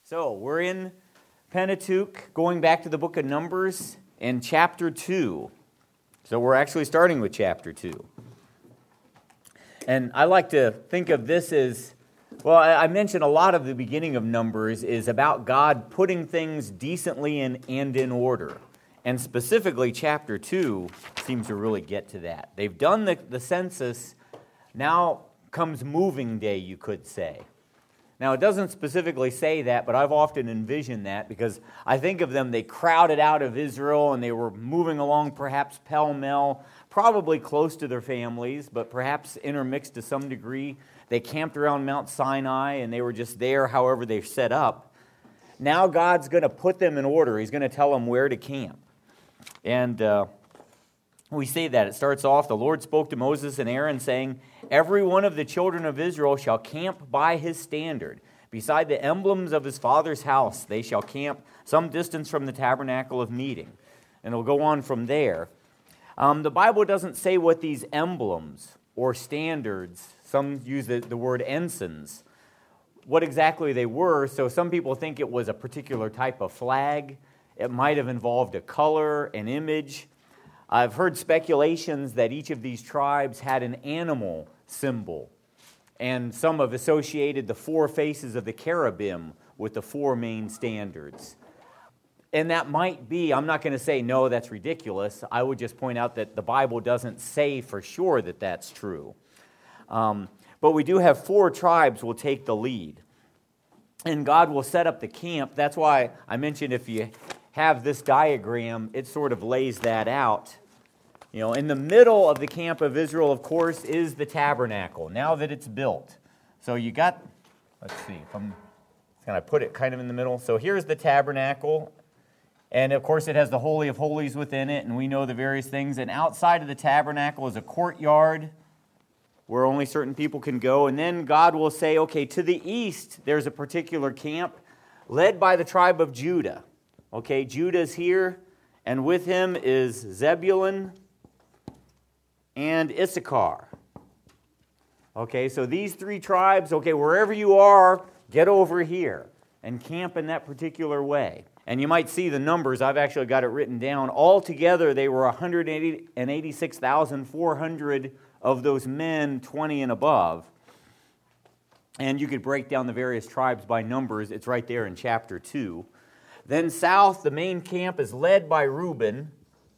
So, we're in Pentateuch, going back to the book of Numbers, and chapter 2. So, we're actually starting with chapter 2. And I like to think of this as, well, I mentioned a lot of the beginning of Numbers is about God putting things decently and in order. And specifically, chapter 2 seems to really get to that. They've done the census. Now comes moving day, you could say. Now, it doesn't specifically say that, but I've often envisioned that because I think of them, they crowded out of Israel and they were moving along perhaps pell-mell, probably close to their families, but perhaps intermixed to some degree. They camped around Mount Sinai and they were just there however they're set up. Now God's going to put them in order. He's going to tell them where to camp. And we see that. It starts off, the Lord spoke to Moses and Aaron, saying, "Every one of the children of Israel shall camp by his standard. Beside the emblems of his father's house, they shall camp some distance from the tabernacle of meeting." And it'll go on from there. The Bible doesn't say what these emblems or standards, some use the word ensigns, what exactly they were. So some people think it was a particular type of flag. It might have involved a color, an image. I've heard speculations that each of these tribes had an animal symbol, and some have associated the four faces of the cherubim with the four main standards. And that might be, I'm not going to say, no, that's ridiculous. I would just point out that the Bible doesn't say for sure that that's true. But we do have four tribes will take the lead. And God will set up the camp. That's why I mentioned if you have this diagram, it sort of lays that out. You know, in the middle of the camp of Israel, of course, is the tabernacle, now that it's built. So you got, let's see, can I put it kind of in the middle? So here's the tabernacle, and of course it has the Holy of Holies within it, and we know the various things. And outside of the tabernacle is a courtyard where only certain people can go. And then God will say, okay, to the east there's a particular camp led by the tribe of Judah. Okay, Judah's here, and with him is Zebulun and Issachar. Okay, so these three tribes, okay, wherever you are, get over here and camp in that particular way. And you might see the numbers. I've actually got it written down. Altogether, they were 186,400 of those men, 20 and above. And you could break down the various tribes by numbers. It's right there in chapter 2. Then south, the main camp is led by Reuben.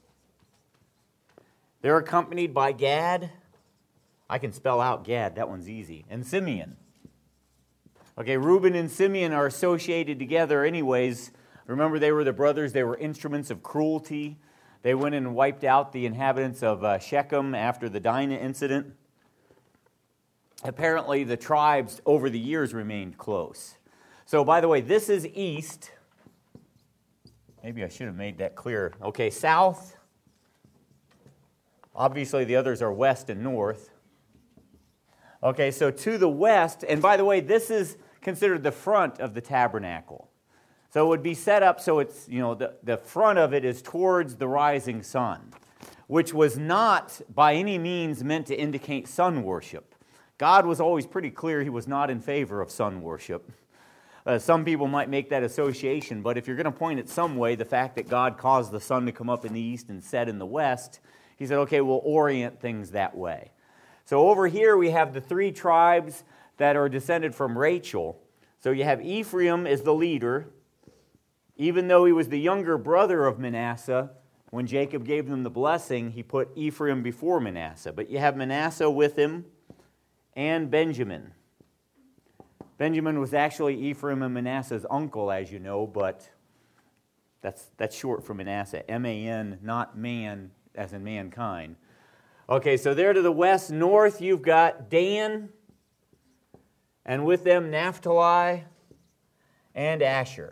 They're accompanied by Gad. I can spell out Gad, that one's easy. And Simeon. Okay, Reuben and Simeon are associated together anyways. Remember, they were the brothers. They were instruments of cruelty. They went in and wiped out the inhabitants of Shechem after the Dinah incident. Apparently, the tribes over the years remained close. So, by the way, this is east. Maybe I should have made that clear. Okay, south. Obviously, the others are west and north. Okay, so to the west, and by the way, this is considered the front of the tabernacle. So it would be set up so it's, you know, the front of it is towards the rising sun, which was not by any means meant to indicate sun worship. God was always pretty clear he was not in favor of sun worship. Some people might make that association, but if you're going to point it some way, the fact that God caused the sun to come up in the east and set in the west, he said, okay, we'll orient things that way. So over here we have the three tribes that are descended from Rachel. So you have Ephraim as the leader. Even though he was the younger brother of Manasseh, when Jacob gave them the blessing, he put Ephraim before Manasseh. But you have Manasseh with him and Benjamin. Benjamin was actually Ephraim and Manasseh's uncle, as you know, but that's short for Manasseh. M-A-N, not man, as in mankind. Okay, so there to the west, north, you've got Dan, and with them Naphtali and Asher.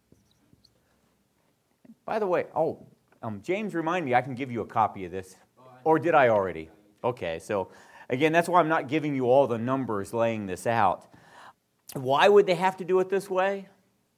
By the way, James, remind me, I can give you a copy of this. Or did I already? Okay, so again, that's why I'm not giving you all the numbers laying this out. Why would they have to do it this way?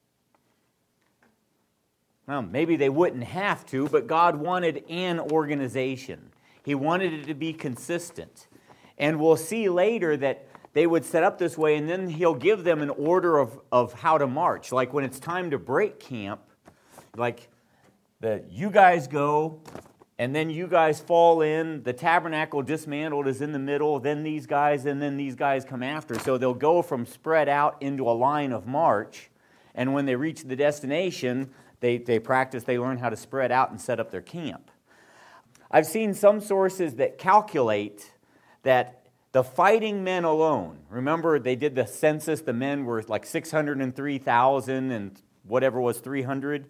Well, maybe they wouldn't have to, but God wanted an organization. He wanted it to be consistent. And we'll see later that they would set up this way, and then he'll give them an order of how to march. Like when it's time to break camp, like you guys go, and then you guys fall in, the tabernacle dismantled is in the middle, then these guys, and then these guys come after. So they'll go from spread out into a line of march, and when they reach the destination, they practice, they learn how to spread out and set up their camp. I've seen some sources that calculate that the fighting men alone, remember they did the census, the men were like 603,000 and whatever was 300.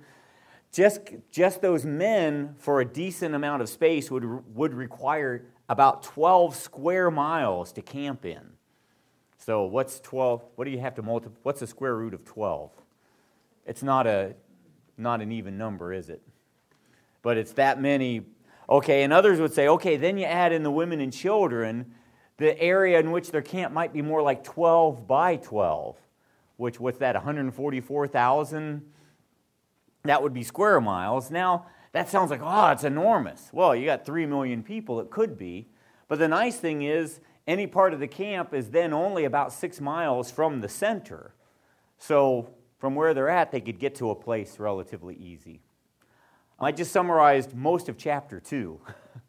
Just those men for a decent amount of space would require about 12 square miles to camp in. So what's 12? What do you have to multiply? What's the square root of 12? It's not an even number, is it? But it's that many. Okay, and others would say, okay, then you add in the women and children, the area in which their camp might be more like 12 by 12, which, what's that, 144,000? That would be square miles. Now, that sounds like, oh, it's enormous. Well, you got 3 million people, it could be. But the nice thing is, any part of the camp is then only about 6 miles from the center. So from where they're at, they could get to a place relatively easy. I just summarized most of chapter 2.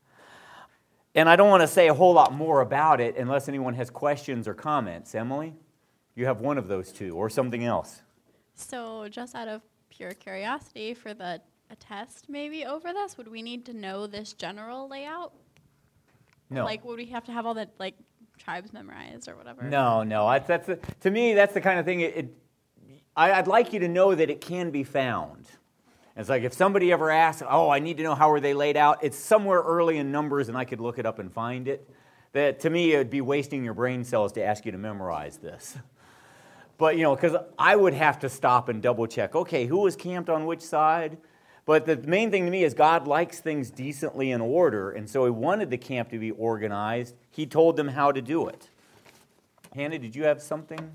And I don't want to say a whole lot more about it unless anyone has questions or comments. Emily, you have one of those two or something else. So just out of pure curiosity, for a test maybe over this, would we need to know this general layout? No. Like, would we have to have all the tribes memorized or whatever? No. To me, that's the kind of thing, I'd like you to know that it can be found. It's like if somebody ever asks, oh, I need to know how are they laid out, it's somewhere early in Numbers and I could look it up and find it. That to me, it would be wasting your brain cells to ask you to memorize this. But, because I would have to stop and double check, okay, who was camped on which side? But the main thing to me is God likes things decently in order, and so he wanted the camp to be organized. He told them how to do it. Hannah, did you have something?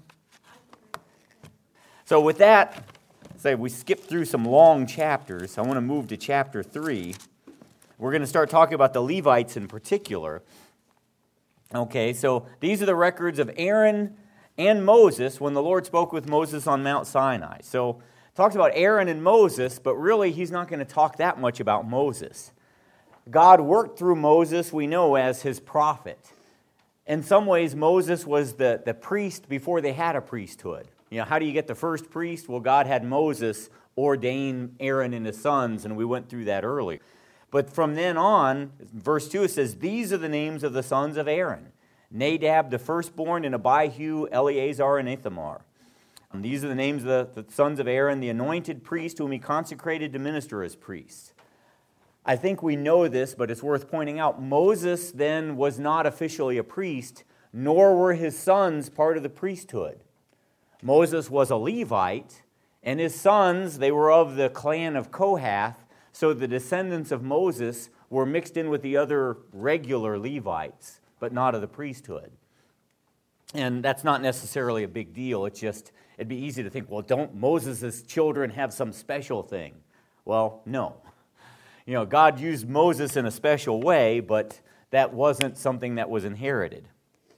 So with that, we skipped through some long chapters. I want to move to chapter 3. We're going to start talking about the Levites in particular. Okay, so these are the records of Aaron and Moses when the Lord spoke with Moses on Mount Sinai. So it talks about Aaron and Moses, but really he's not going to talk that much about Moses. God worked through Moses, we know, as his prophet. In some ways, Moses was the priest before they had a priesthood. How do you get the first priest? Well, God had Moses ordain Aaron and his sons, and we went through that earlier. But from then on, verse 2, it says, these are the names of the sons of Aaron. Nadab, the firstborn, and Abihu, Eleazar, and Ithamar. And these are the names of the sons of Aaron, the anointed priest whom he consecrated to minister as priests. I think we know this, but it's worth pointing out. Moses then was not officially a priest, nor were his sons part of the priesthood. Moses was a Levite, and his sons, they were of the clan of Kohath, so the descendants of Moses were mixed in with the other regular Levites, but not of the priesthood. And that's not necessarily a big deal. It's just, it'd be easy to think, well, don't Moses' children have some special thing? Well, no. God used Moses in a special way, but that wasn't something that was inherited.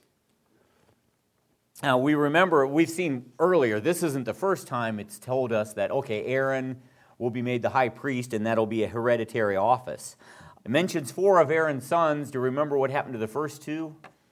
Now, we've seen earlier, this isn't the first time it's told us that, okay, Aaron will be made the high priest, and that'll be a hereditary office. It mentions 4 of Aaron's sons. Do you remember what happened to the first 2?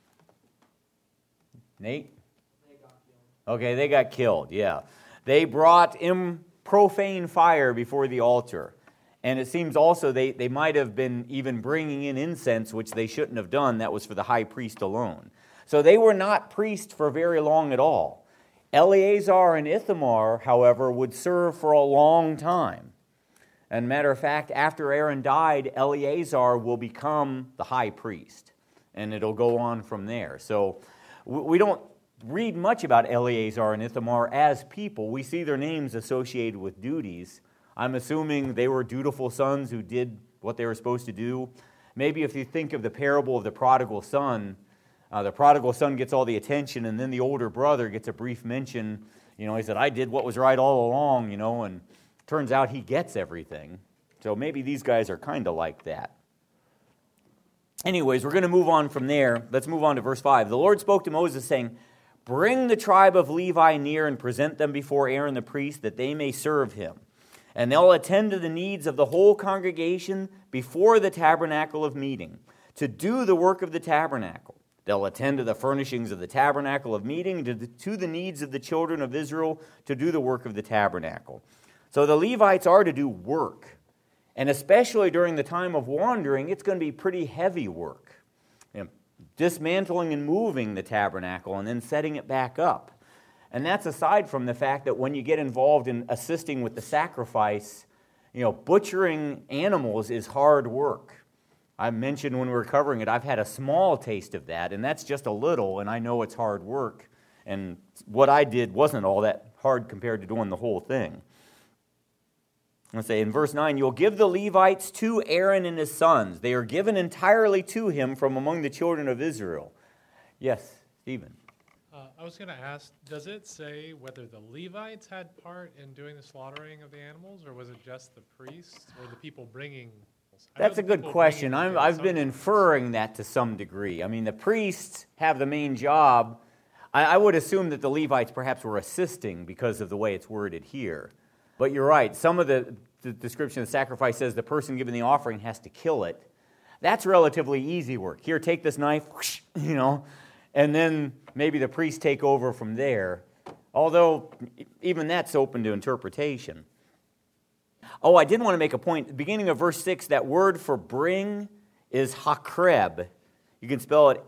Nate? They got killed. Okay, they got killed, yeah. They brought profane fire before the altar. And it seems also they might have been even bringing in incense, which they shouldn't have done. That was for the high priest alone. So they were not priests for very long at all. Eleazar and Ithamar, however, would serve for a long time. And matter of fact, after Aaron died, Eleazar will become the high priest. And it'll go on from there. So we don't read much about Eleazar and Ithamar as people. We see their names associated with duties. I'm assuming they were dutiful sons who did what they were supposed to do. Maybe if you think of the parable of the prodigal son gets all the attention, and then the older brother gets a brief mention. He said, I did what was right all along, and turns out he gets everything. So maybe these guys are kind of like that. Anyways, we're going to move on from there. Let's move on to verse 5. The Lord spoke to Moses, saying, Bring the tribe of Levi near and present them before Aaron the priest, that they may serve him. And they'll attend to the needs of the whole congregation before the tabernacle of meeting, to do the work of the tabernacle. They'll attend to the furnishings of the tabernacle of meeting, to the needs of the children of Israel, to do the work of the tabernacle. So the Levites are to do work. And especially during the time of wandering, it's going to be pretty heavy work. Dismantling and moving the tabernacle and then setting it back up. And that's aside from the fact that when you get involved in assisting with the sacrifice, butchering animals is hard work. I mentioned when we were covering it, I've had a small taste of that, and that's just a little, and I know it's hard work. And what I did wasn't all that hard compared to doing the whole thing. Let's say in verse 9, you'll give the Levites to Aaron and his sons. They are given entirely to him from among the children of Israel. Yes, Stephen. I was going to ask, does it say whether the Levites had part in doing the slaughtering of the animals, or was it just the priests or the people bringing? That's a good question. I've been inferring that to some degree. I mean, the priests have the main job. I would assume that the Levites perhaps were assisting because of the way it's worded here. But you're right. Some of the description of the sacrifice says the person giving the offering has to kill it. That's relatively easy work. Here, take this knife, whoosh, and then maybe the priests take over from there. Although, even that's open to interpretation. Oh, I did want to make a point. At the beginning of verse 6, that word for bring is hakreb. You can spell it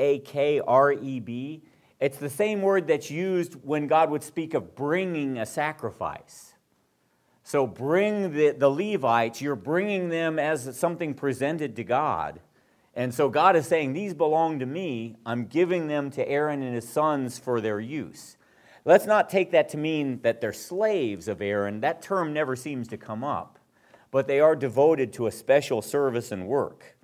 Hakreb. It's the same word that's used when God would speak of bringing a sacrifice. So bring the Levites, you're bringing them as something presented to God. And so God is saying, these belong to me. I'm giving them to Aaron and his sons for their use. Let's not take that to mean that they're slaves of Aaron. That term never seems to come up. But they are devoted to a special service and work.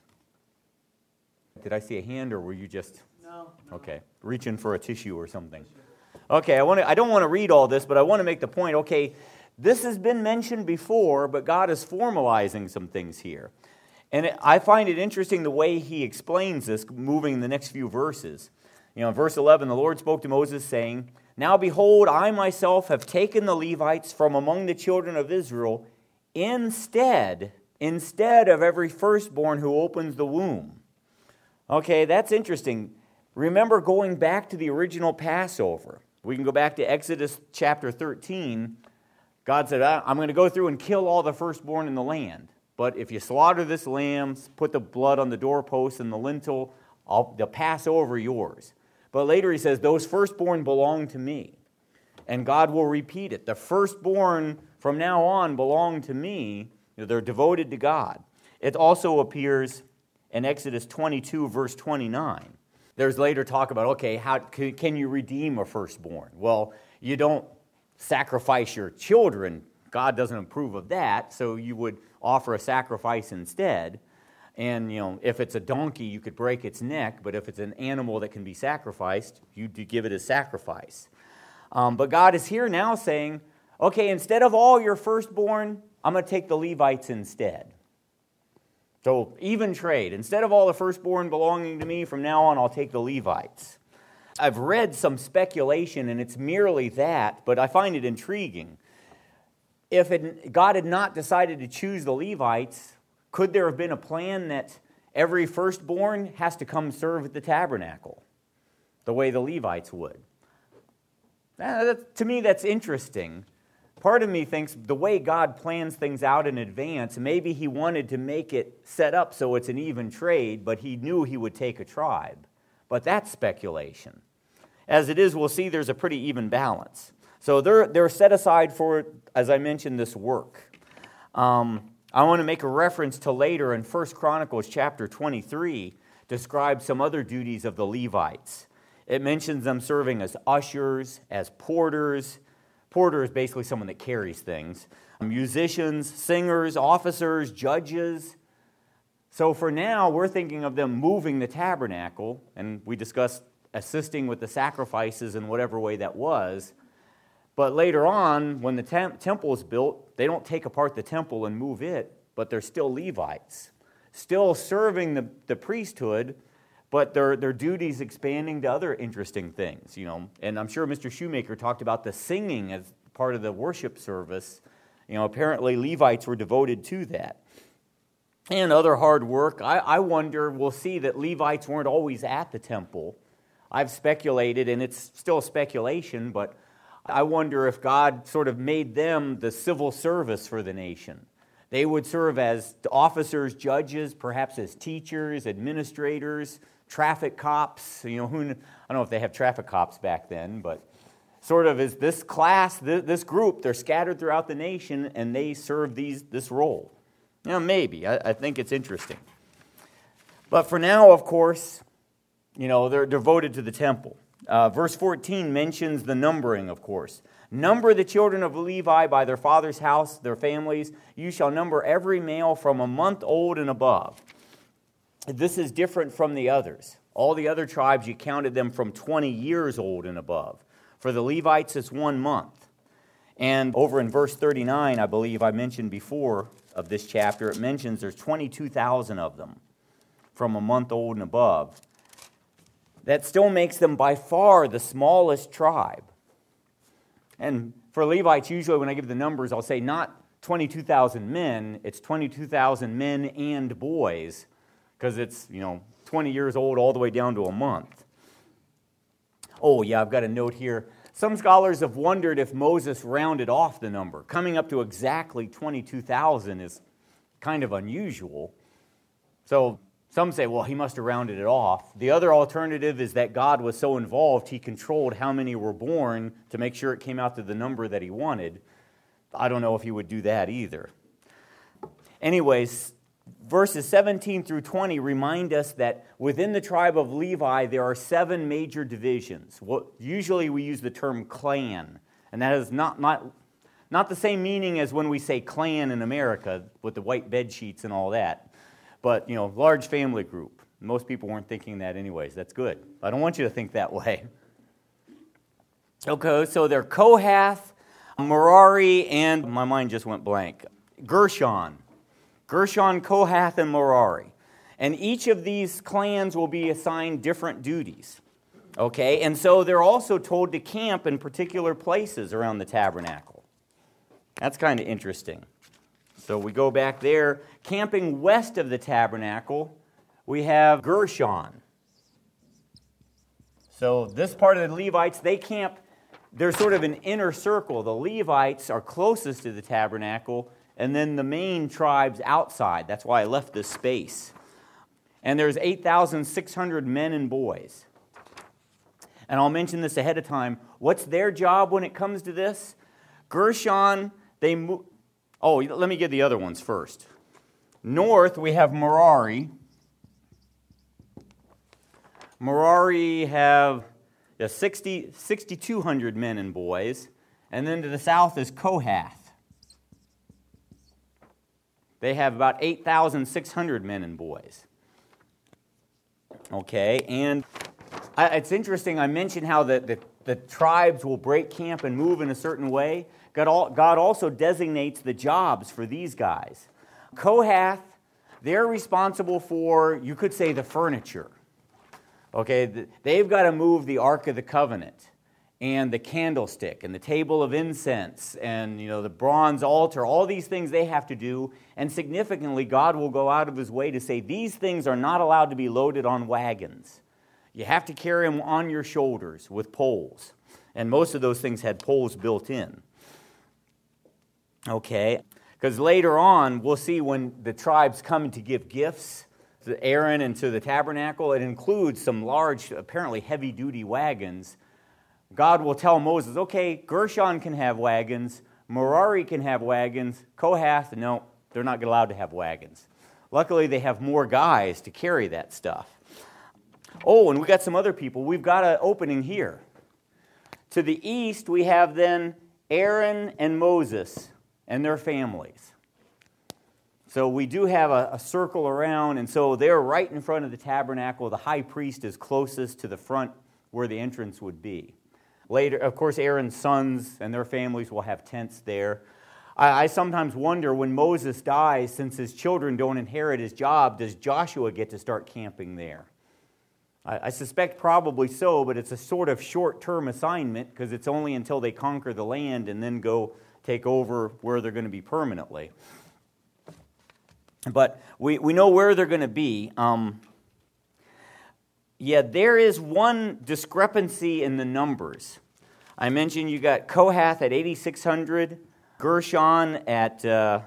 Did I see a hand, or were you just... No. Okay, reaching for a tissue or something. Okay, I don't want to read all this, but I want to make the point, okay, this has been mentioned before, but God is formalizing some things here. And I find it interesting the way he explains this, moving the next few verses. In verse 11, the Lord spoke to Moses, saying, Now behold, I myself have taken the Levites from among the children of Israel instead of every firstborn who opens the womb. Okay, that's interesting. Remember going back to the original Passover. We can go back to Exodus chapter 13. God said, I'm going to go through and kill all the firstborn in the land. But if you slaughter this lamb, put the blood on the doorpost and the lintel, the Passover yours. But later he says, those firstborn belong to me. And God will repeat it. The firstborn from now on belong to me. They're devoted to God. It also appears in Exodus 22, verse 29. There's later talk about, okay, how can you redeem a firstborn? Well, you don't sacrifice your children. God doesn't approve of that, so you would offer a sacrifice instead. And, if it's a donkey, you could break its neck, but if it's an animal that can be sacrificed, you do give it as sacrifice. But God is here now saying, okay, instead of all your firstborn, I'm going to take the Levites instead. So, even trade. Instead of all the firstborn belonging to me, from now on, I'll take the Levites. I've read some speculation, and it's merely that, but I find it intriguing. If God had not decided to choose the Levites, could there have been a plan that every firstborn has to come serve at the tabernacle, the way the Levites would? To me, that's interesting. Part of me thinks the way God plans things out in advance, maybe he wanted to make it set up so it's an even trade, but he knew he would take a tribe. But that's speculation. As it is, we'll see there's a pretty even balance. So they're set aside for, as I mentioned, this work. I want to make a reference to later in 1 Chronicles chapter 23, describe some other duties of the Levites. It mentions them serving as ushers, as porters. Porter is basically someone that carries things. Musicians, singers, officers, judges. So for now, we're thinking of them moving the tabernacle, and we discussed assisting with the sacrifices in whatever way that was. But later on, when the temple is built, they don't take apart the temple and move it, but they're still Levites, still serving the priesthood, but their duties expanding to other interesting things, And I'm sure Mr. Shoemaker talked about the singing as part of the worship service. Apparently Levites were devoted to that. And other hard work. I wonder, we'll see that Levites weren't always at the temple. I've speculated, and it's still speculation, but I wonder if God sort of made them the civil service for the nation. They would serve as officers, judges, perhaps as teachers, administrators, traffic cops. I don't know if they have traffic cops back then, but sort of as this class, this group, they're scattered throughout the nation, and they serve this role. Maybe. I think it's interesting. But for now, of course, they're devoted to the temple. Verse 14 mentions the numbering, of course. Number the children of Levi by their father's house, their families. You shall number every male from a month old and above. This is different from the others. All the other tribes, you counted them from 20 years old and above. For the Levites, it's 1 month. And over in verse 39, I believe I mentioned before of this chapter, it mentions there's 22,000 of them from a month old and above. That still makes them by far the smallest tribe. And for Levites, usually when I give the numbers, I'll say not 22,000 men, it's 22,000 men and boys, because it's, 20 years old all the way down to a month. Oh, yeah, I've got a note here. Some scholars have wondered if Moses rounded off the number. Coming up to exactly 22,000 is kind of unusual. So some say, well, he must have rounded it off. The other alternative is that God was so involved, he controlled how many were born to make sure it came out to the number that he wanted. I don't know if he would do that either. Anyways, verses 17 through 20 remind us that within the tribe of Levi, there are 7 major divisions. Usually we use the term clan, and that is not the same meaning as when we say clan in America with the white bed sheets and all that. But, large family group. Most people weren't thinking that anyways. That's good. I don't want you to think that way. Okay, so they're Kohath, Merari, and my mind just went blank. Gershon, Kohath, and Merari. And each of these clans will be assigned different duties. Okay, and so they're also told to camp in particular places around the tabernacle. That's kind of interesting. So we go back there. Camping west of the tabernacle, we have Gershon. So this part of the Levites, they camp, they're sort of an inner circle. The Levites are closest to the tabernacle, and then the main tribes outside. That's why I left this space. And there's 8,600 men and boys. And I'll mention this ahead of time. What's their job when it comes to this? Gershon, they move. Oh, let me get the other ones first. North, we have Merari. Merari have 6,200 men and boys. And then to the south is Kohath. They have about 8,600 men and boys. Okay, and it's interesting, I mentioned how the tribes will break camp and move in a certain way. God also designates the jobs for these guys. Kohath, they're responsible for, you could say, the furniture. Okay, they've got to move the Ark of the Covenant and the candlestick and the table of incense and the bronze altar. All these things they have to do. And significantly, God will go out of his way to say these things are not allowed to be loaded on wagons. You have to carry them on your shoulders with poles. And most of those things had poles built in. Okay, because later on, we'll see when the tribes come to give gifts to Aaron and to the tabernacle, it includes some large, apparently heavy-duty wagons. God will tell Moses, okay, Gershon can have wagons, Merari can have wagons, Kohath, no, they're not allowed to have wagons. Luckily, they have more guys to carry that stuff. Oh, and we got some other people. We've got an opening here. To the east, we have then Aaron and Moses and their families. So we do have a circle around, and so they're right in front of the tabernacle. The high priest is closest to the front where the entrance would be. Later, of course, Aaron's sons and their families will have tents there. I sometimes wonder, when Moses dies, since his children don't inherit his job, does Joshua get to start camping there? I suspect probably so, but it's a sort of short-term assignment because it's only until they conquer the land and then go take over where they're going to be permanently. But we know where they're going to be. There is one discrepancy in the numbers. I mentioned you got Kohath at 8,600, Gershon at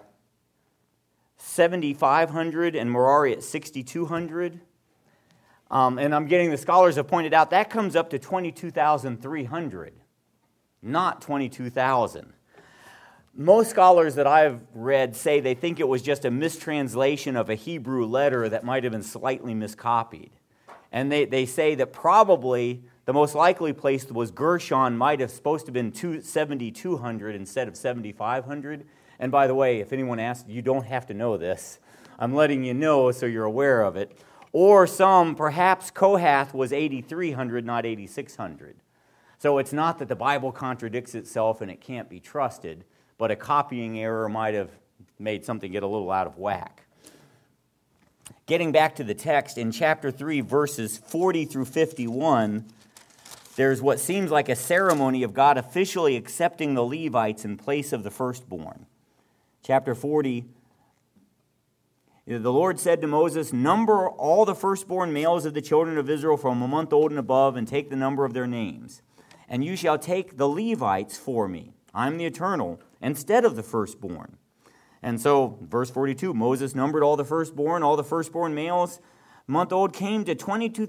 7,500, and Merari at 6,200. And I'm getting, the scholars have pointed out, that comes up to 22,300, not 22,000. Most scholars that I've read say they think it was just a mistranslation of a Hebrew letter that might have been slightly miscopied. And they say that probably the most likely place was Gershon might have supposed to have been 7,200 instead of 7,500. And by the way, if anyone asks, you don't have to know this. I'm letting you know so you're aware of it. Or perhaps Kohath was 8,300, not 8,600. So it's not that the Bible contradicts itself and it can't be trusted, but a copying error might have made something get a little out of whack. Getting back to the text, in chapter 3, verses 40 through 51, there's what seems like a ceremony of God officially accepting the Levites in place of the firstborn. Chapter 40, the Lord said to Moses, "Number all the firstborn males of the children of Israel from a month old and above, and take the number of their names. And you shall take the Levites for me, I am the Eternal, instead of the firstborn." And so, verse 42, Moses numbered all the firstborn males, month old, came to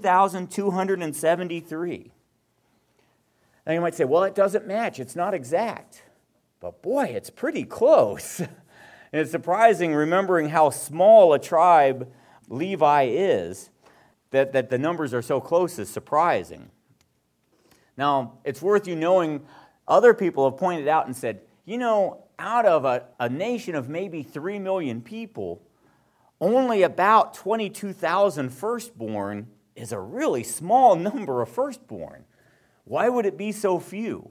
22,273. Now you might say, well, it doesn't match, it's not exact. But boy, it's pretty close. And it's surprising, remembering how small a tribe Levi is, that the numbers are so close is surprising. Now, it's worth you knowing, other people have pointed out and said, out of a nation of maybe 3 million people, only about 22,000 firstborn is a really small number of firstborn. Why would it be so few?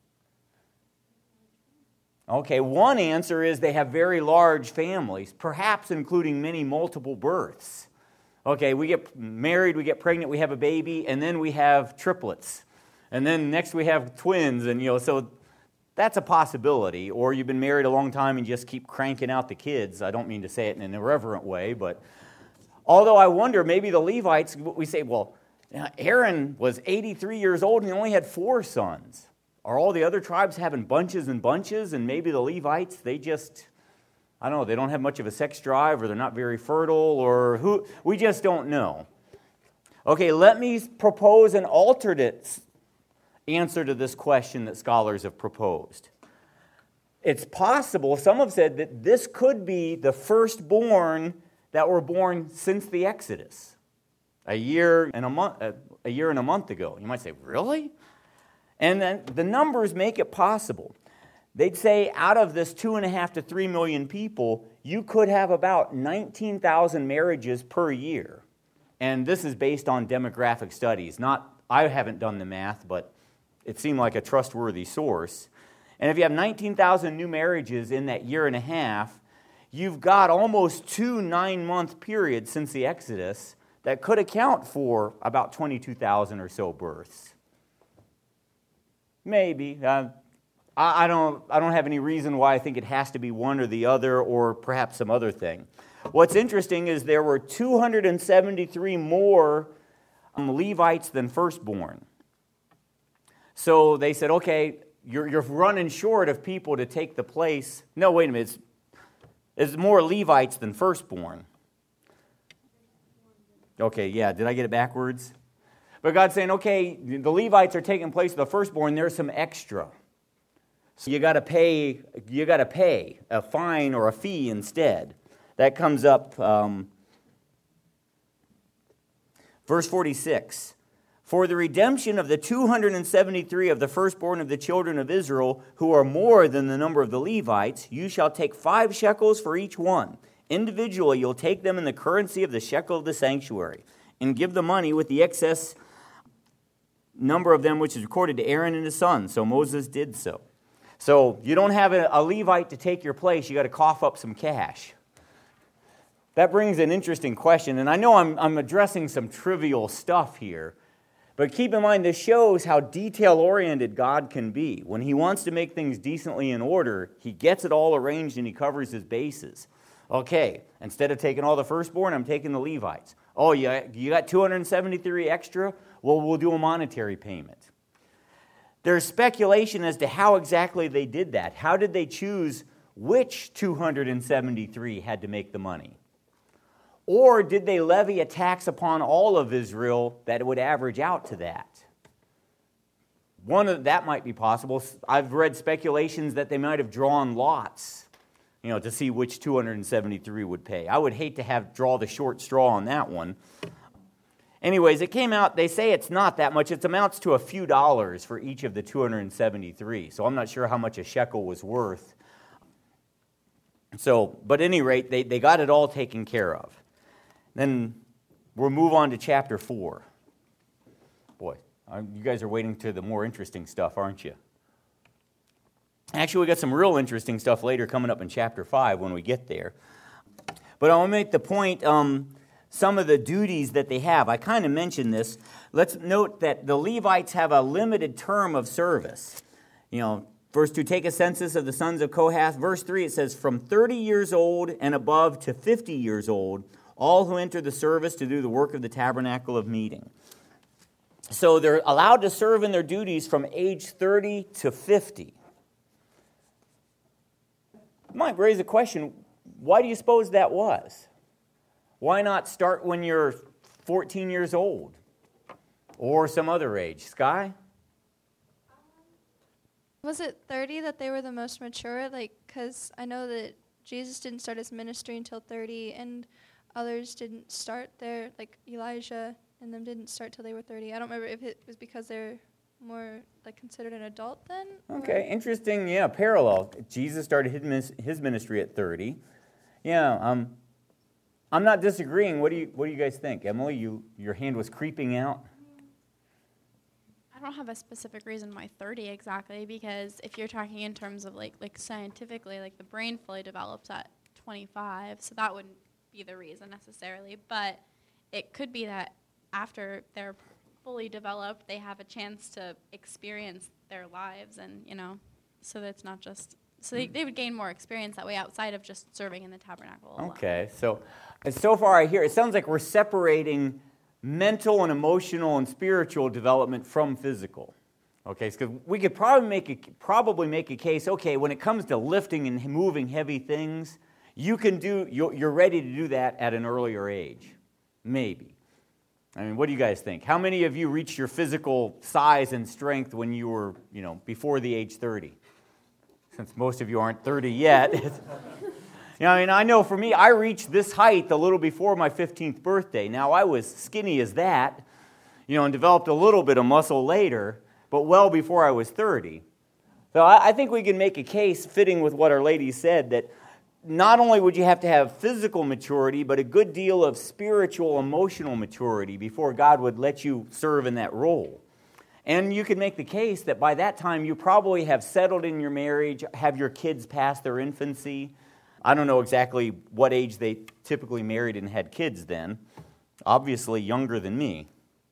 Okay, one answer is they have very large families, perhaps including many multiple births. Okay, we get married, we get pregnant, we have a baby, and then we have triplets. And then next we have twins, and so that's a possibility. Or you've been married a long time and just keep cranking out the kids. I don't mean to say it in an irreverent way, but although I wonder, maybe the Levites, we say, well, Aaron was 83 years old and he only had 4 sons. Are all the other tribes having bunches and bunches, and maybe the Levites, they just, I don't know, they don't have much of a sex drive, or they're not very fertile, or who? We just don't know. Okay, let me propose an alternate answer to this question that scholars have proposed. It's possible, some have said that this could be the firstborn that were born since the Exodus, a year and a month ago. You might say, really? And then the numbers make it possible. They'd say out of this 2.5 to 3 million people, you could have about 19,000 marriages per year. And this is based on demographic studies. I haven't done the math, but it seemed like a trustworthy source. And if you have 19,000 new marriages in that year and a half, you've got almost 2 9-month periods since the Exodus that could account for about 22,000 or so births. Maybe. I don't have any reason why I think it has to be one or the other, or perhaps some other thing. What's interesting is there were 273 more Levites than firstborn. So they said, okay, you're running short of people to take the place. No, wait a minute. It's more Levites than firstborn. Okay, yeah, did I get it backwards? But God's saying, okay, the Levites are taking place of the firstborn. There's some extra. So you got to pay a fine or a fee instead. That comes up, verse 46. For the redemption of the 273 of the firstborn of the children of Israel, who are more than the number of the Levites, you shall take 5 shekels for each one. Individually, you'll take them in the currency of the shekel of the sanctuary, and give the money with the excess number of them which is recorded to Aaron and his sons. So Moses did so. So you don't have a Levite to take your place. You got to cough up some cash. That brings an interesting question, and I know I'm addressing some trivial stuff here, but keep in mind this shows how detail-oriented God can be. When He wants to make things decently in order, He gets it all arranged and He covers His bases. Okay, instead of taking all the firstborn, I'm taking the Levites. Oh, you got 273 extra? Well, we'll do a monetary payment. There's speculation as to how exactly they did that. How did they choose which 273 had to make the money? Or did they levy a tax upon all of Israel that would average out to that? That might be possible. I've read speculations that they might have drawn lots, to see which 273 would pay. I would hate to draw the short straw on that one. Anyways, it came out, they say it's not that much. It amounts to a few dollars for each of the 273. So I'm not sure how much a shekel was worth. But at any rate, they got it all taken care of. Then we'll move on to chapter 4. Boy, you guys are waiting to the more interesting stuff, aren't you? Actually, we got some real interesting stuff later coming up in chapter 5 when we get there. But I want to make the point, some of the duties that they have. I kind of mentioned this. Let's note that the Levites have a limited term of service. Verse 2, take a census of the sons of Kohath. Verse 3, it says, from 30 years old and above to 50 years old, all who enter the service to do the work of the tabernacle of meeting. So they're allowed to serve in their duties from age 30 to 50. You might raise a question, why do you suppose that was? Why not start when you're 14 years old or some other age? Sky? Was it 30 that they were the most mature? Because I know that Jesus didn't start his ministry until 30, and others didn't start there, like Elijah and them didn't start till they were 30. I don't remember if it was because they're more considered an adult then? Okay, interesting, parallel. Jesus started his ministry at 30. I'm not disagreeing. What do you guys think? Emily, your hand was creeping out. I don't have a specific reason why 30 exactly, because if you're talking in terms of like scientifically, the brain fully develops at 25, so that wouldn't be the reason necessarily, but it could be that after they're fully developed, they have a chance to experience their lives, and so that it's not just they would gain more experience that way outside of just serving in the tabernacle alone. Okay, so far I hear it sounds like we're separating mental and emotional and spiritual development from physical. Okay, because we could probably make a case. Okay, when it comes to lifting and moving heavy things, you're ready to do that at an earlier age, maybe. I mean, what do you guys think? How many of you reached your physical size and strength when you were, before the age 30? Since most of you aren't 30 yet. I know for me, I reached this height a little before my 15th birthday. Now, I was skinny as that, and developed a little bit of muscle later, but well before I was 30. So I think we can make a case fitting with what Our Lady said that not only would you have to have physical maturity, but a good deal of spiritual, emotional maturity before God would let you serve in that role. And you could make the case that by that time you probably have settled in your marriage, have your kids past their infancy. I don't know exactly what age they typically married and had kids then. Obviously younger than me.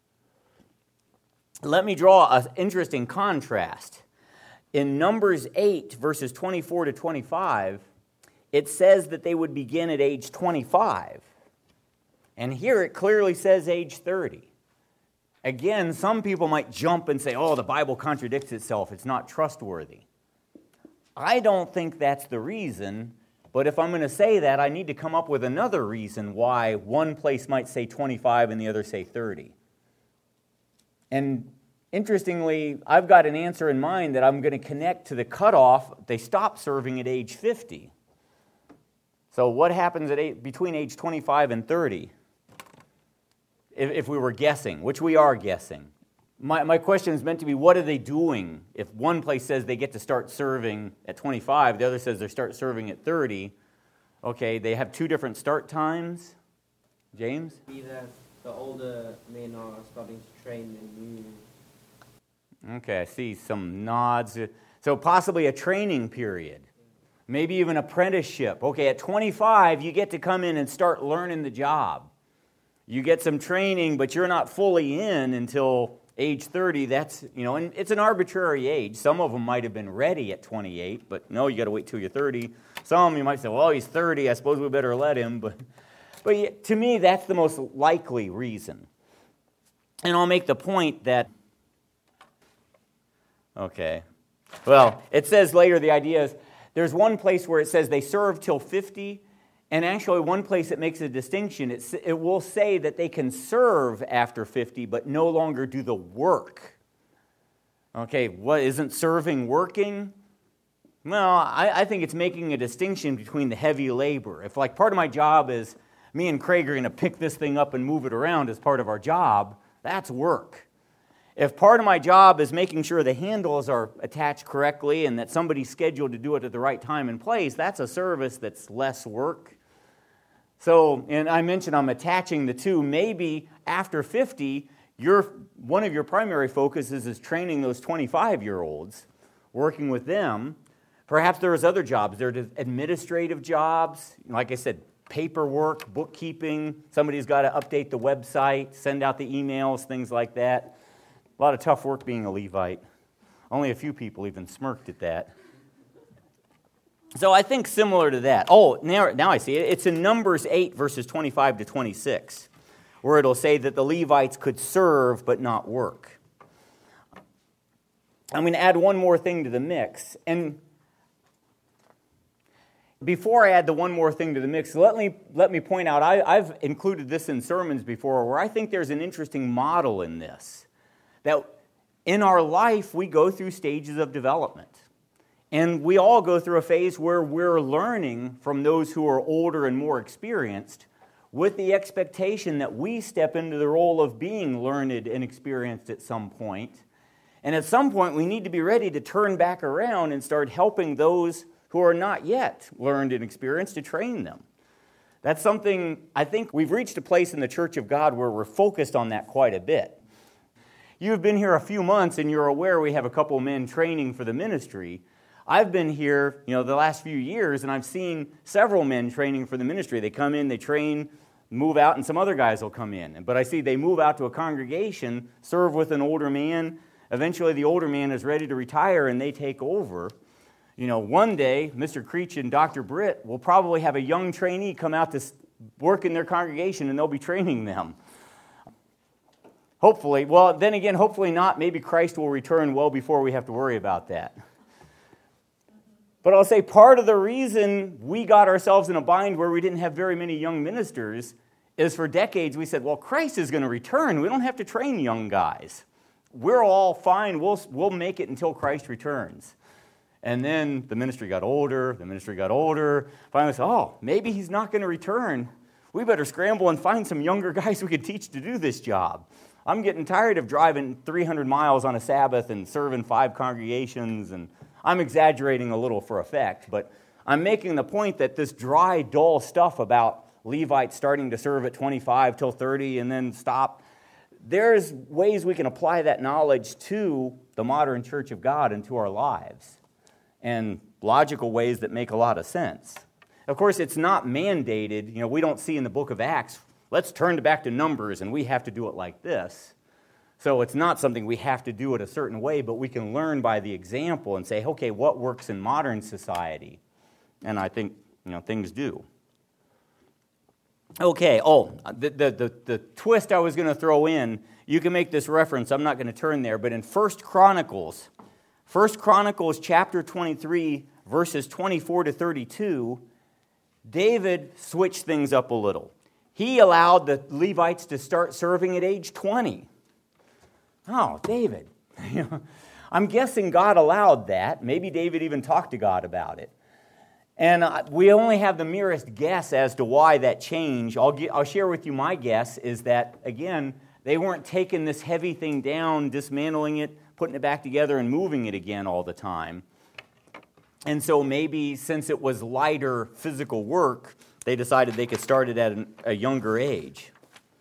Let me draw an interesting contrast. In Numbers 8, verses 24 to 25, it says that they would begin at age 25. And here it clearly says age 30. Again, some people might jump and say, the Bible contradicts itself. It's not trustworthy. I don't think that's the reason, but if I'm going to say that, I need to come up with another reason why one place might say 25 and the other say 30. And interestingly, I've got an answer in mind that I'm going to connect to the cutoff. They stop serving at age 50. So what happens between age 25 and 30? If we were guessing, which we are guessing. My question is meant to be, what are they doing? If one place says they get to start serving at 25, the other says they start serving at 30, okay, they have two different start times. James? Be that the older men are starting to train and move. Okay, I see some nods. So possibly a training period. maybe even apprenticeship. Okay, at 25, you get to come in and start learning the job. You get some training, but you're not fully in until age 30. That's, and it's an arbitrary age. Some of them might have been ready at 28, but no, you got to wait till you're 30. Some you might say, well, he's 30, I suppose we better let him. But to me, that's the most likely reason. And I'll make the point that, well, it says later, the idea is, there's one place where it says they serve till 50, and actually one place it makes a distinction. It will say that they can serve after 50, but no longer do the work. Okay, what, isn't serving working? Well, I think it's making a distinction between the heavy labor. If part of my job is me and Craig are going to pick this thing up and move it around as part of our job, that's work. If part of my job is making sure the handles are attached correctly and that somebody's scheduled to do it at the right time and place, that's a service that's less work. So, and I mentioned I'm attaching the two. Maybe after 50, one of your primary focuses is training those 25-year-olds, working with them. Perhaps there's other jobs. There are administrative jobs, like I said, paperwork, bookkeeping. Somebody's got to update the website, send out the emails, things like that. A lot of tough work being a Levite. Only a few people even smirked at that. So I think similar to that. Oh, now I see it. It's in Numbers 8, verses 25 to 26, where it'll say that the Levites could serve but not work. I'm going to add one more thing to the mix. And before I add the one more thing to the mix, let me point out, I've included this in sermons before, where I think there's an interesting model in this. That in our life, we go through stages of development. And we all go through a phase where we're learning from those who are older and more experienced, with the expectation that we step into the role of being learned and experienced at some point. And at some point, we need to be ready to turn back around and start helping those who are not yet learned and experienced to train them. That's something, I think we've reached a place in the Church of God where we're focused on that quite a bit. You've been here a few months and you're aware we have a couple men training for the ministry. I've been here, the last few years, and I've seen several men training for the ministry. They come in, they train, move out, and some other guys will come in. But I see they move out to a congregation, serve with an older man. Eventually the older man is ready to retire and they take over. One day, Mr. Creech and Dr. Britt will probably have a young trainee come out to work in their congregation and they'll be training them. Hopefully, well, then again, hopefully not. Maybe Christ will return well before we have to worry about that. But I'll say part of the reason we got ourselves in a bind where we didn't have very many young ministers is for decades we said, well, Christ is going to return. We don't have to train young guys. We're all fine. We'll make it until Christ returns. And then the ministry got older. Finally said, oh, maybe he's not going to return. We better scramble and find some younger guys we could teach to do this job. I'm getting tired of driving 300 miles on a Sabbath and serving 5 congregations, and I'm exaggerating a little for effect, but I'm making the point that this dry, dull stuff about Levites starting to serve at 25 till 30 and then stop, there's ways we can apply that knowledge to the modern Church of God and to our lives, and logical ways that make a lot of sense. Of course, it's not mandated. We don't see in the book of Acts, let's turn back to Numbers and we have to do it like this. So it's not something we have to do it a certain way, but we can learn by the example and say, okay, what works in modern society? And I think, things do. Okay, the twist I was going to throw in, you can make this reference, I'm not going to turn there, but in 1 Chronicles chapter 23, verses 24 to 32, David switched things up a little. He allowed the Levites to start serving at age 20. Oh, David. I'm guessing God allowed that. Maybe David even talked to God about it. And we only have the merest guess as to why that changed. I'll share with you my guess is that, again, they weren't taking this heavy thing down, dismantling it, putting it back together, and moving it again all the time. And so maybe since it was lighter physical work, they decided they could start it at a younger age.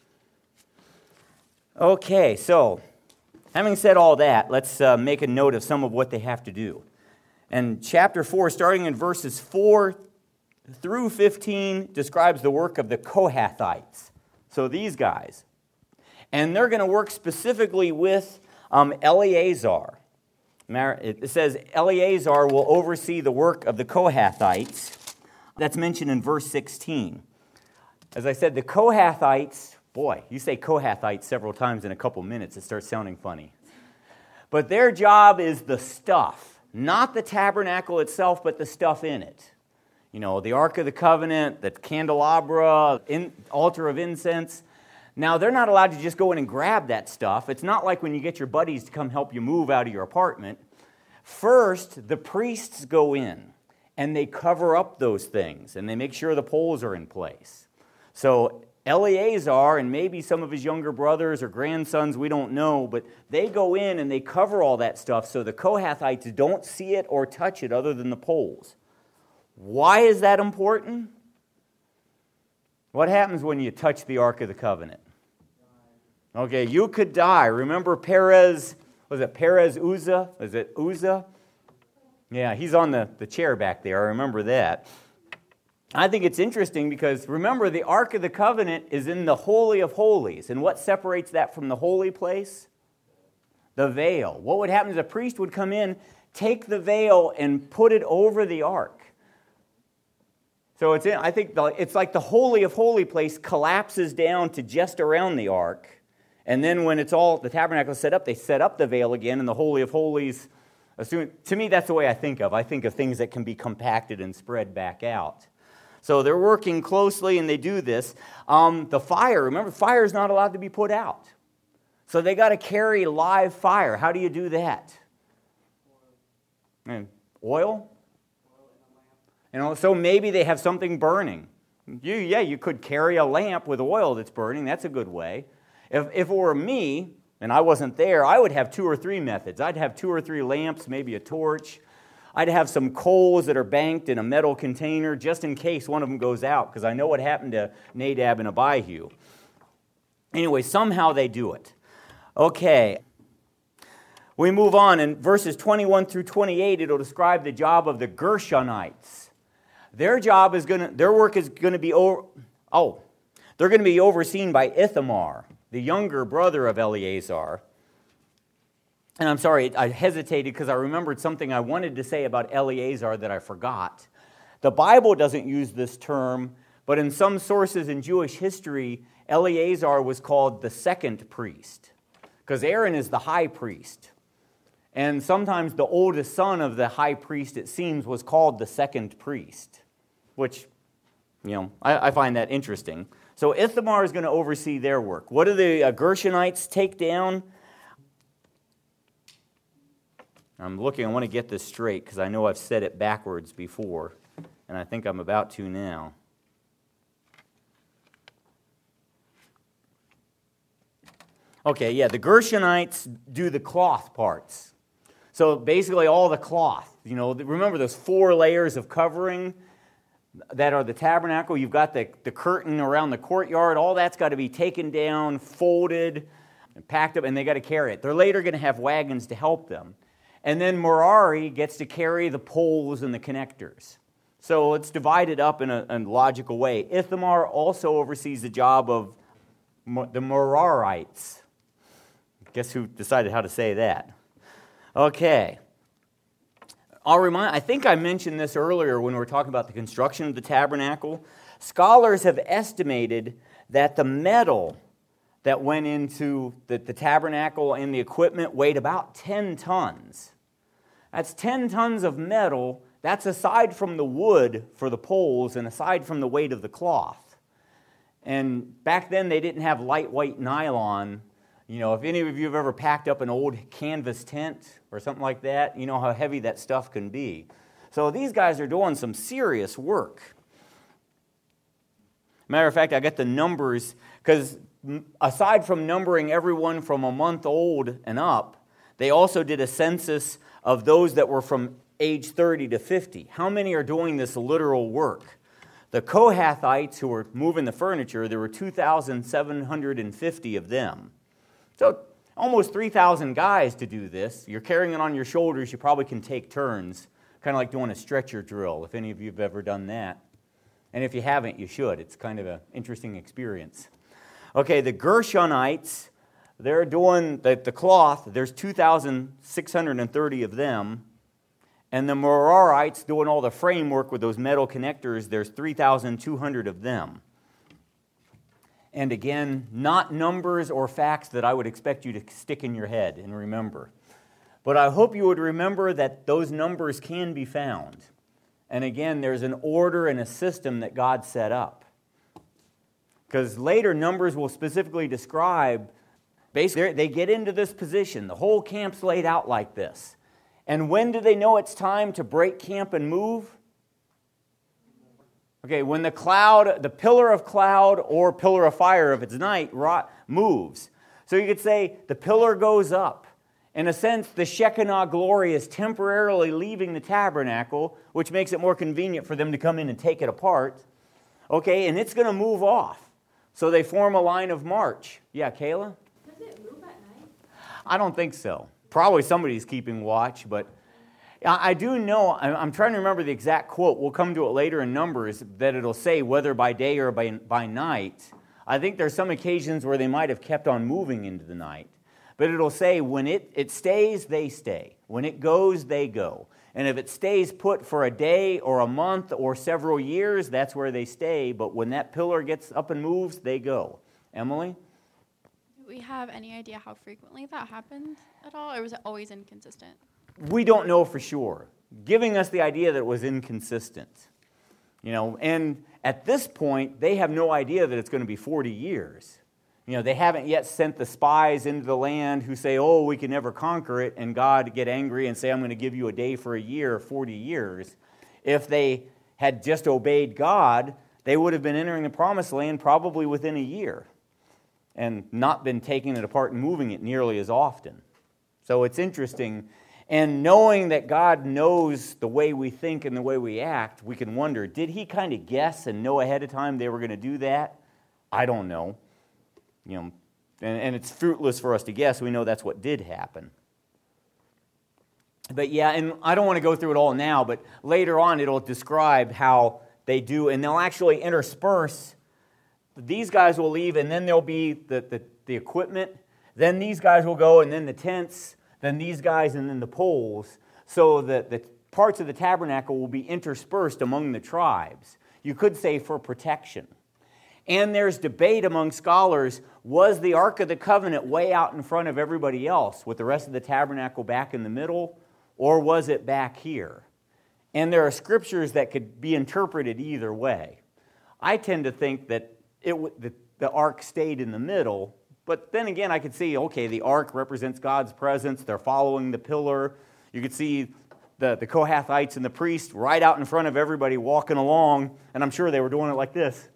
Okay, so having said all that, let's make a note of some of what they have to do. And chapter 4, starting in verses 4 through 15, describes the work of the Kohathites. So these guys. And they're going to work specifically with Eleazar. It says Eleazar will oversee the work of the Kohathites. That's mentioned in verse 16. As I said, the Kohathites, boy, you say Kohathites several times in a couple minutes, it starts sounding funny. But their job is the stuff, not the tabernacle itself, but the stuff in it. You know, the Ark of the Covenant, the candelabra, altar of incense. Now, they're not allowed to just go in and grab that stuff. It's not like when you get your buddies to come help you move out of your apartment. First, the priests go in, and they cover up those things, and they make sure the poles are in place. So Eleazar and maybe some of his younger brothers or grandsons, we don't know, but they go in and they cover all that stuff so the Kohathites don't see it or touch it other than the poles. Why is that important? What happens when you touch the Ark of the Covenant? Okay, you could die. Remember Perez, was it Perez Uzzah? Was it Uzzah? Yeah, he's on the chair back there. I remember that. I think it's interesting because, remember, the Ark of the Covenant is in the Holy of Holies. And what separates that from the holy place? The veil. What would happen is a priest would come in, take the veil, and put it over the Ark. So I think it's like the Holy of Holy place collapses down to just around the Ark. And then when the tabernacle is set up, they set up the veil again, and the Holy of Holies, to me, that's the way I think of. I think of things that can be compacted and spread back out. So they're working closely, and they do this. The fire, remember, fire is not allowed to be put out. So they got to carry live fire. How do you do that? Oil? So maybe they have something burning. You could carry a lamp with oil that's burning. That's a good way. If it were me, and I wasn't there, I would have 2 or 3 methods. I'd have 2 or 3 lamps, maybe a torch. I'd have some coals that are banked in a metal container just in case one of them goes out, because I know what happened to Nadab and Abihu. Anyway, somehow they do it. Okay. We move on. In verses 21 through 28, it'll describe the job of the Gershonites. Their work is going to be they're going to be overseen by Ithamar, the younger brother of Eleazar. And I'm sorry, I hesitated because I remembered something I wanted to say about Eleazar that I forgot. The Bible doesn't use this term, but in some sources in Jewish history, Eleazar was called the second priest, because Aaron is the high priest. And sometimes the oldest son of the high priest, it seems, was called the second priest, which, I find that interesting. So Ithamar is going to oversee their work. What do the Gershonites take down? I'm looking, I want to get this straight because I know I've said it backwards before, and I think I'm about to now. Okay, yeah, the Gershonites do the cloth parts. So basically all the cloth. Remember those 4 layers of covering that are the tabernacle? You've got the curtain around the courtyard. All that's got to be taken down, folded, and packed up, and they got to carry it. They're later going to have wagons to help them. And then Merari gets to carry the poles and the connectors. So it's divided up in a logical way. Ithamar also oversees the job of the Merarites. Guess who decided how to say that? Okay. I think I mentioned this earlier when we were talking about the construction of the tabernacle. Scholars have estimated that the metal that went into the tabernacle and the equipment weighed about 10 tons. That's 10 tons of metal. That's aside from the wood for the poles and aside from the weight of the cloth. And back then they didn't have lightweight nylon. If any of you have ever packed up an old canvas tent or something like that, you know how heavy that stuff can be. So these guys are doing some serious work. Matter of fact, I got the numbers, because aside from numbering everyone from a month old and up, they also did a census of those that were from age 30 to 50. How many are doing this literal work? The Kohathites, who were moving the furniture, there were 2,750 of them. So almost 3,000 guys to do this. You're carrying it on your shoulders. You probably can take turns kind of like doing a stretcher drill, if any of you have ever done that. And if you haven't, you should. It's kind of an interesting experience. Okay, the Gershonites, they're doing the cloth. There's 2,630 of them. And the Merarites doing all the framework with those metal connectors, there's 3,200 of them. And again, not numbers or facts that I would expect you to stick in your head and remember. But I hope you would remember that those numbers can be found. And again, there's an order and a system that God set up. Because later, Numbers will specifically describe, basically, they get into this position. The whole camp's laid out like this. And when do they know it's time to break camp and move? Okay, when the cloud, the pillar of cloud or pillar of fire, if it's night, moves. So you could say the pillar goes up. In a sense, the Shekinah glory is temporarily leaving the tabernacle, which makes it more convenient for them to come in and take it apart. Okay, and it's going to move off. So they form a line of march. Yeah, Kayla? Does it move at night? I don't think so. Probably somebody's keeping watch, but I do know, I'm trying to remember the exact quote. We'll come to it later in Numbers, that it'll say whether by day or by night. I think there's some occasions where they might have kept on moving into the night. But it'll say when it stays, they stay. When it goes, they go. And if it stays put for a day or a month or several years, that's where they stay. But when that pillar gets up and moves, they go. Emily? Do we have any idea how frequently that happened at all, or was it always inconsistent? We don't know for sure, giving us the idea that it was inconsistent. And at this point, they have no idea that it's going to be 40 years. They haven't yet sent the spies into the land who say, oh, we can never conquer it, and God get angry and say, I'm going to give you a day for a year, 40 years. If they had just obeyed God, they would have been entering the promised land probably within a year and not been taking it apart and moving it nearly as often. So it's interesting. And knowing that God knows the way we think and the way we act, we can wonder, did he kind of guess and know ahead of time they were going to do that? I don't know. And it's fruitless for us to guess. We know that's what did happen. But yeah, and I don't want to go through it all now, but later on it'll describe how they do, and they'll actually intersperse. These guys will leave, and then there'll be the equipment. Then these guys will go, and then the tents. Then these guys, and then the poles, so that the parts of the tabernacle will be interspersed among the tribes. You could say for protection. And there's debate among scholars, was the Ark of the Covenant way out in front of everybody else, with the rest of the tabernacle back in the middle, or was it back here? And there are scriptures that could be interpreted either way. I tend to think that the Ark stayed in the middle. But then again, I could see, okay, the ark represents God's presence. They're following the pillar. You could see the Kohathites and the priest right out in front of everybody walking along, and I'm sure they were doing it like this.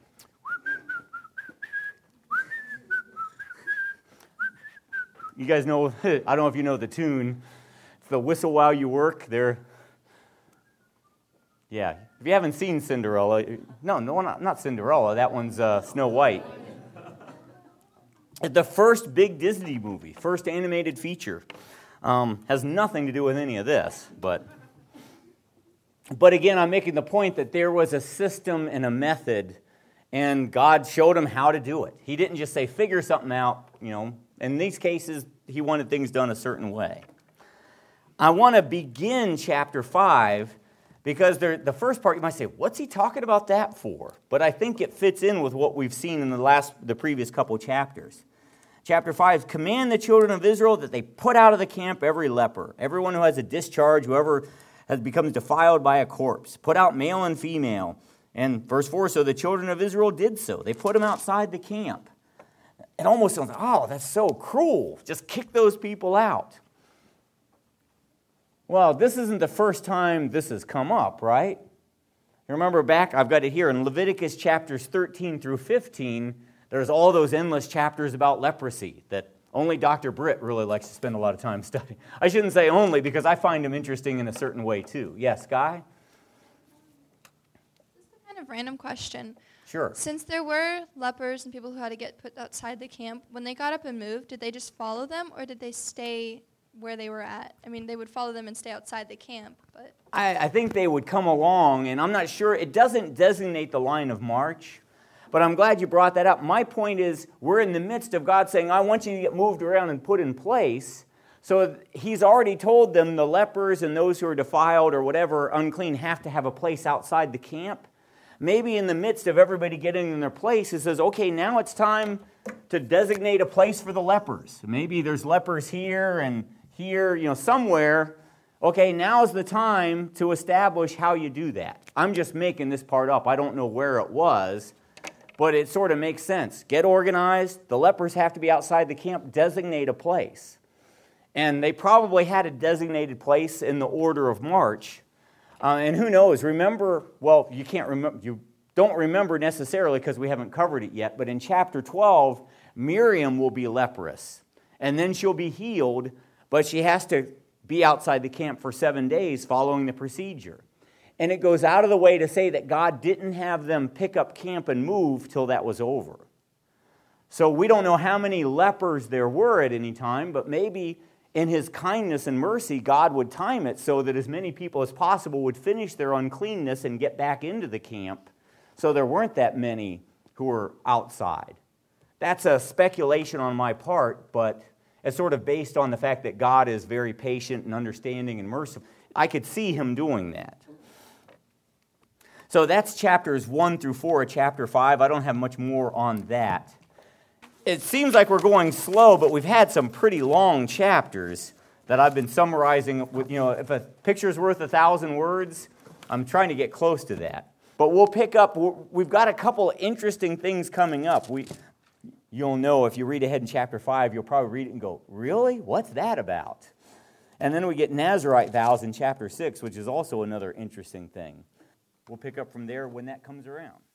You guys know, I don't know if you know the tune. It's the Whistle While You Work. Yeah, if you haven't seen Cinderella, no, not Cinderella. That one's Snow White. The first big Disney movie, first animated feature, has nothing to do with any of this. But again, I'm making the point that there was a system and a method, and God showed them how to do it. He didn't just say, figure something out. In these cases, he wanted things done a certain way. I want to begin chapter 5 because the first part, you might say, what's he talking about that for? But I think it fits in with what we've seen in the previous couple chapters. Chapter 5, command the children of Israel that they put out of the camp every leper, everyone who has a discharge, whoever has become defiled by a corpse. Put out male and female. And verse 4, so the children of Israel did so. They put them outside the camp. It almost sounds like, oh, that's so cruel. Just kick those people out. Well, this isn't the first time this has come up, right? You remember back, I've got it here, in Leviticus chapters 13 through 15, there's all those endless chapters about leprosy that only Dr. Britt really likes to spend a lot of time studying. I shouldn't say only, because I find them interesting in a certain way too. Yes, Guy? This is a kind of random question. Sure. Since there were lepers and people who had to get put outside the camp, when they got up and moved, did they just follow them, or did they stay where they were at. I mean, they would follow them and stay outside the camp, but I think they would come along, and I'm not sure. It doesn't designate the line of march, but I'm glad you brought that up. My point is, we're in the midst of God saying, I want you to get moved around and put in place. So he's already told them the lepers and those who are defiled or whatever unclean have to have a place outside the camp. Maybe in the midst of everybody getting in their place, he says, okay, now it's time to designate a place for the lepers. Maybe there's lepers here and here, somewhere. Okay, now's the time to establish how you do that. I'm just making this part up. I don't know where it was, but it sort of makes sense. Get organized. The lepers have to be outside the camp. Designate a place. And they probably had a designated place in the order of march. And who knows? You can't remember. You don't remember necessarily because we haven't covered it yet. But in chapter 12, Miriam will be leprous. And then she'll be healed, but she has to be outside the camp for 7 days following the procedure. And it goes out of the way to say that God didn't have them pick up camp and move till that was over. So we don't know how many lepers there were at any time, but maybe in his kindness and mercy, God would time it so that as many people as possible would finish their uncleanness and get back into the camp, so there weren't that many who were outside. That's a speculation on my part, but it's sort of based on the fact that God is very patient and understanding and merciful. I could see him doing that. So that's chapters 1 through 4 of chapter 5. I don't have much more on that. It seems like we're going slow, but we've had some pretty long chapters that I've been summarizing. If a picture's worth 1,000 words, I'm trying to get close to that. But we'll pick up. We've got a couple interesting things coming up. You'll know if you read ahead in chapter 5, you'll probably read it and go, really? What's that about? And then we get Nazirite vows in chapter 6, which is also another interesting thing. We'll pick up from there when that comes around.